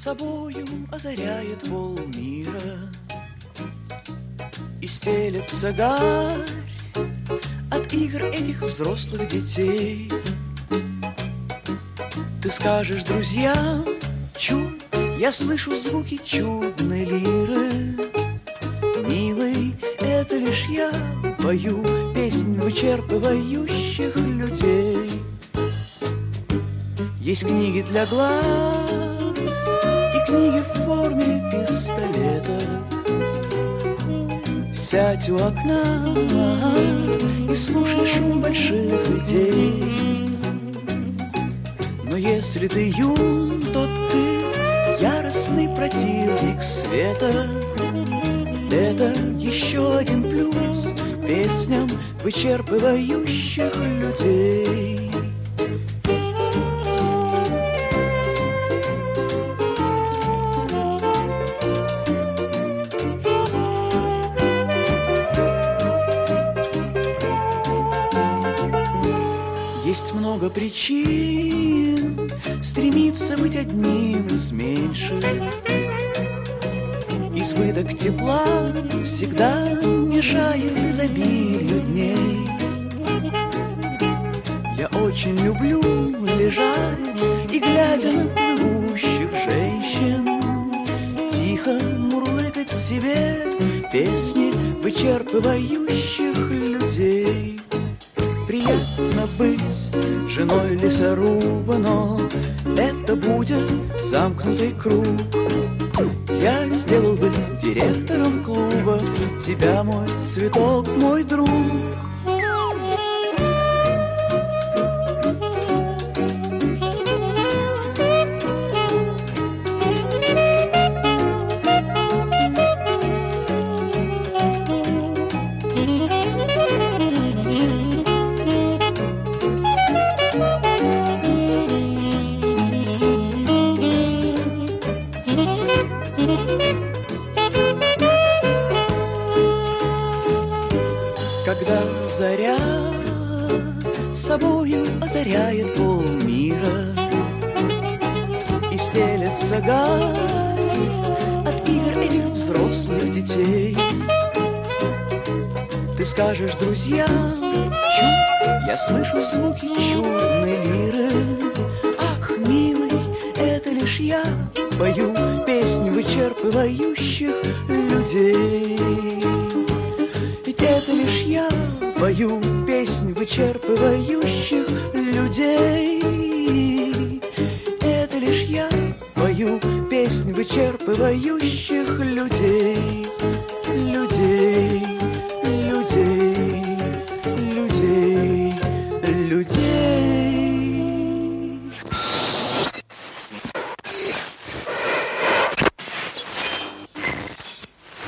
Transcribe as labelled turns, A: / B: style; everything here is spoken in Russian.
A: собою озаряет полмира, и стелется гарь от игр этих взрослых детей. Ты скажешь друзьям: чу, я слышу звуки чудной лиры. Милый, это лишь я пою песнь вычерпывающих людей. Есть книги для глаз и книги в форме пистолета. Сядь у окна и слушай шум больших идей. Но если ты юн, то ты яростный противник света. Это еще один плюс песням вычерпывающих людей. Есть много причин стремиться быть одним из меньших. Избыток тепла всегда мешает изобилию дней. Я очень люблю лежать и, глядя на плывущих женщин, тихо мурлыкать себе песни вычерпывающих людей. Приятно быть женой лесоруба, но это будет замкнутый круг. Я сделал бы директором клуба тебя, мой цветок, мой друг. Когда заря собою озаряет полмира, и стелется гарь от игр этих взрослых детей, ты скажешь друзьям: чу, я слышу звуки чудной лиры. Ах, милый, это лишь я пою песнь вычерпывающих людей. Ведь это лишь я пою песнь вычерпывающих людей. Это лишь я пою песнь вычерпывающих людей. Людей.